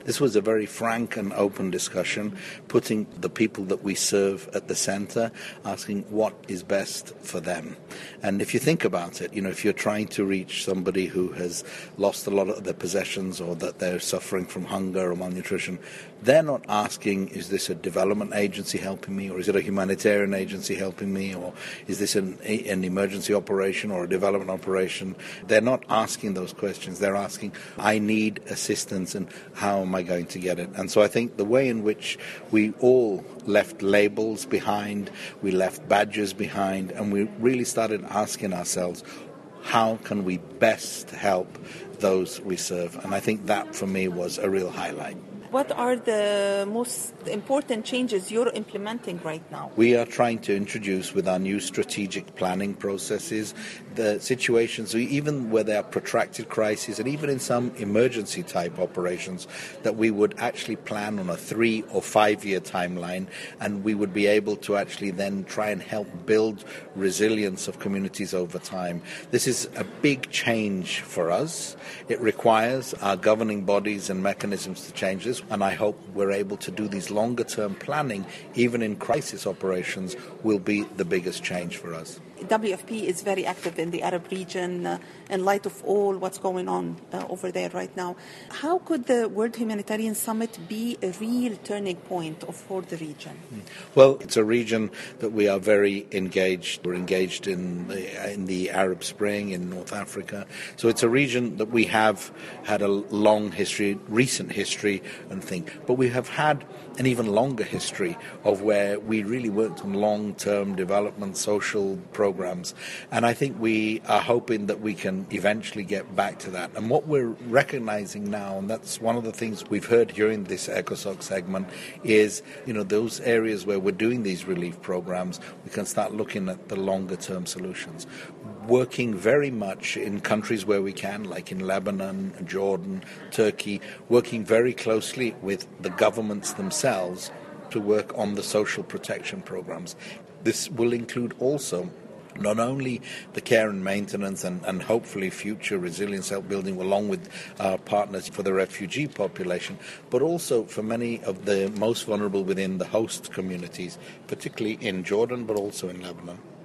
This was a very frank and open discussion, putting the people that we serve at the center, asking what is best for them. And if you think about it, if you're trying to reach somebody who has lost a lot of their possessions or that they're suffering from hunger or malnutrition, they're not asking, is this a development agency helping me, or is it a humanitarian agency helping me, or is this an emergency operation or a development operation? They're not asking those questions. They're asking, I need assistance and how am I going to get it? And so I think the way in which we all left labels behind, we left badges behind, and we really started asking ourselves, how can we best help those we serve? And I think that for me was a real highlight. What are the most important changes you're implementing right now? We are trying to introduce with our new strategic planning processes the situations, even where there are protracted crises and even in some emergency type operations, that we would actually plan on a 3 or 5 year timeline, and we would be able to actually then try and help build resilience of communities over time. This is a big change for us. It requires our governing bodies and mechanisms to change this. And I hope we're able to do these longer-term planning, even in crisis operations, will be the biggest change for us. WFP is very active in the Arab region in light of all what's going on over there right now. How could the World Humanitarian Summit be a real turning point for the region? Well, it's a region that we are very engaged. We're engaged in the Arab Spring in North Africa. So it's a region that we have had a long history, recent history and thing. But we have had an even longer history of where we really worked on long-term development, social programs. And I think we are hoping that we can eventually get back to that. And what we're recognizing now, and that's one of the things we've heard during this ECOSOC segment, is, those areas where we're doing these relief programs, we can start looking at the longer-term solutions. Working very much in countries where we can, like in Lebanon, Jordan, Turkey, working very closely with the governments themselves to work on the social protection programs. This will include also not only the care and maintenance and hopefully future resilience help building along with our partners for the refugee population, but also for many of the most vulnerable within the host communities, particularly in Jordan, but also in Lebanon.